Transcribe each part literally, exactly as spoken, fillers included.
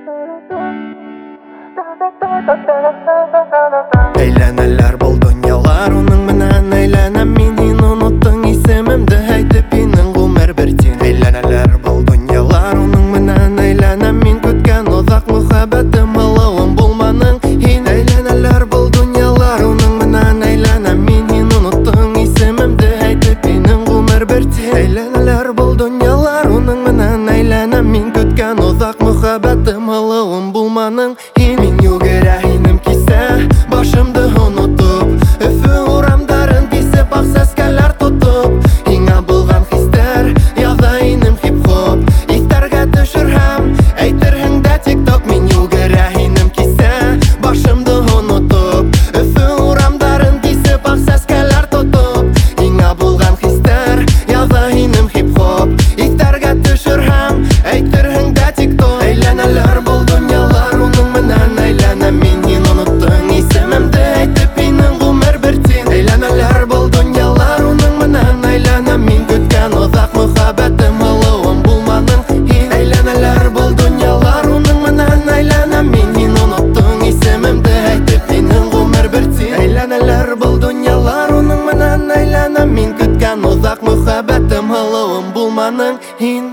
Әйләнәләр бұл дөньялар, уның менән әйләнәм мин. Һин оныттың исемемде әйтеп, инең гомер бер тин. Әйләнәләр бұл дөньялар, уның менән әйләнәм мин. Көткән озак мөхәббәтем, ылыуым булманың һин. Әйләнәләр бұл дөньялар, уның менән әйләнәм мин. Һин оныттың исемемде әйтеп, инең гомер бер тин. Әйләнәләр бұл дөньялар, уның менән әйләнәм мин. Көткән озак мөхәббәтем, ылыуым булманың һин. Мин йөгерә инем кисә башымды онытып, Өфе урамдарын кисеп, ак сәскәләр тотып. Һиңа булган хистәр яза инем хип-хоп. Истәргә төшер һәм әйтерһең дә тик-ток. Мин йөгерә инем кисә башымды онытып, Өфе урамдарын кисеп, ак сәскәләр тотып. Һиңа булган хистәр яза инем хип-хоп. Истәргә төшер һәм әйтерһең дә тик-ток. Әйләнәләр бұл дөньялар, уның менән әйләнәм мин. Һин оныттың исемемде әйтеп, инең гомер бер тин. Әйләнәләр бұл дөньялар, уның менән әйләнәм мин. Көткән озак мөхәббәтем, ылыуым булманың һин. Әйләнәләр бұл дөньялар, уның менән әйләнәм мин. Һин оныттың исемемде әйтеп, инең гомер бер тин. Әйләнәләр бұл дөньялар, уның менән әйләнәм мин. Көткән озак мөхәббәтем, ылыуым булманың һин.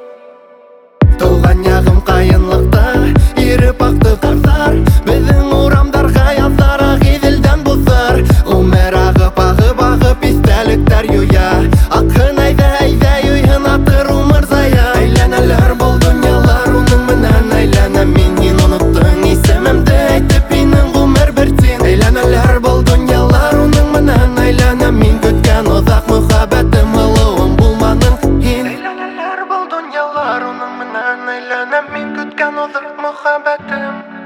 Тулган ягым каенлыкта, иреп акты кырсар. Безнең урамдарга язар Агиделдән бозар. Гомер агып, агып, агып, истәлектәр юя. Акын әйдә, әйдә, юйһын атыр умыр зая. Әйләнәләр бұл дөньялар, уның менән әйләнәм мин. Һин оныттың исемемде әйтеп, инең гомер бер тин. Әйләнәләр бұл дөньялар, уның менән әйләнәм мин. Көткән озак мөхәббәтем, ылыуым булманың һин. Әйләнәләр бұл дөньялар, уның менән әйләнәм мин. Көткән озак мөхәббәтем.